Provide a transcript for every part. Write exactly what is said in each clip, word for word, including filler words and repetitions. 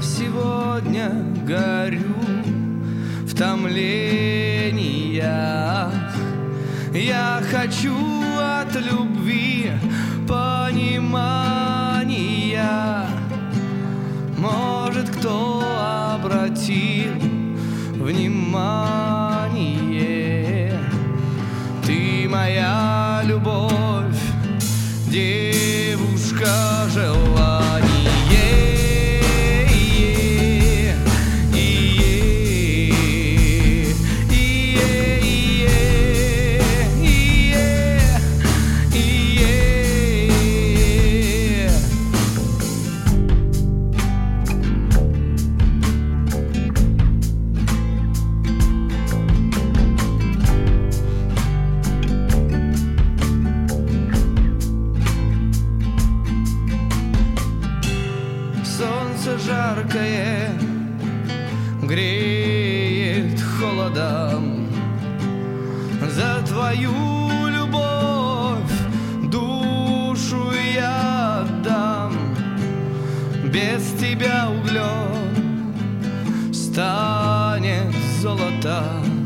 сегодня горю в томлениях. Я хочу от любви понимания. Может, кто обратил внимание? Ты моя любовь, девушка желаний. Жаркое греет холодом. За твою любовь душу я отдам. Без тебя углем станет золото.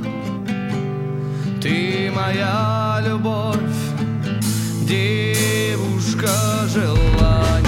Ты моя любовь, девушка желаний.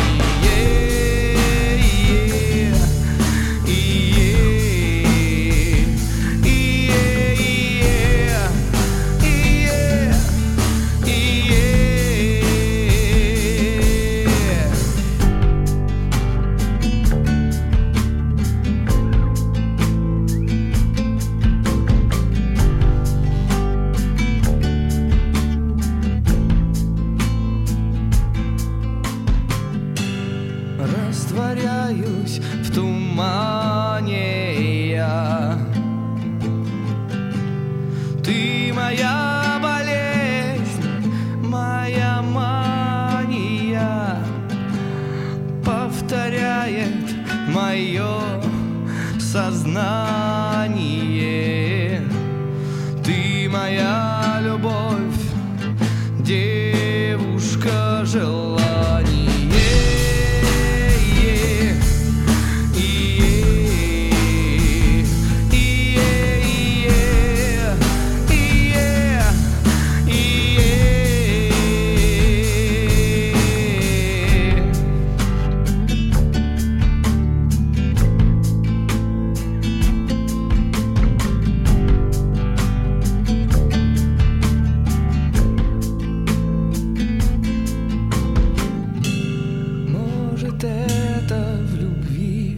Растворяюсь в тумане я. Ты моя болезнь, моя мания, повторяет мое сознание. Ты моя любовь, девушка желаний. Это в любви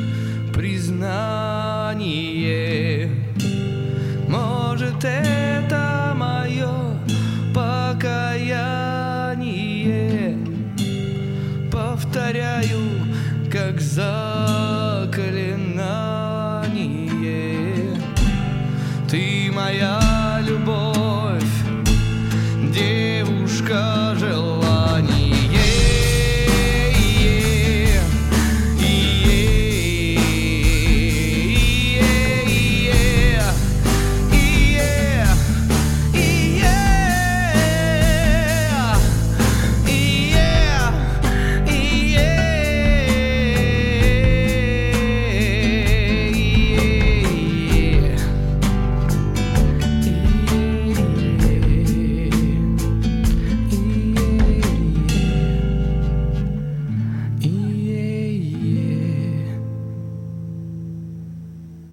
признание. Может, это мое покаяние. Повторяю, как заклинание. Ты моя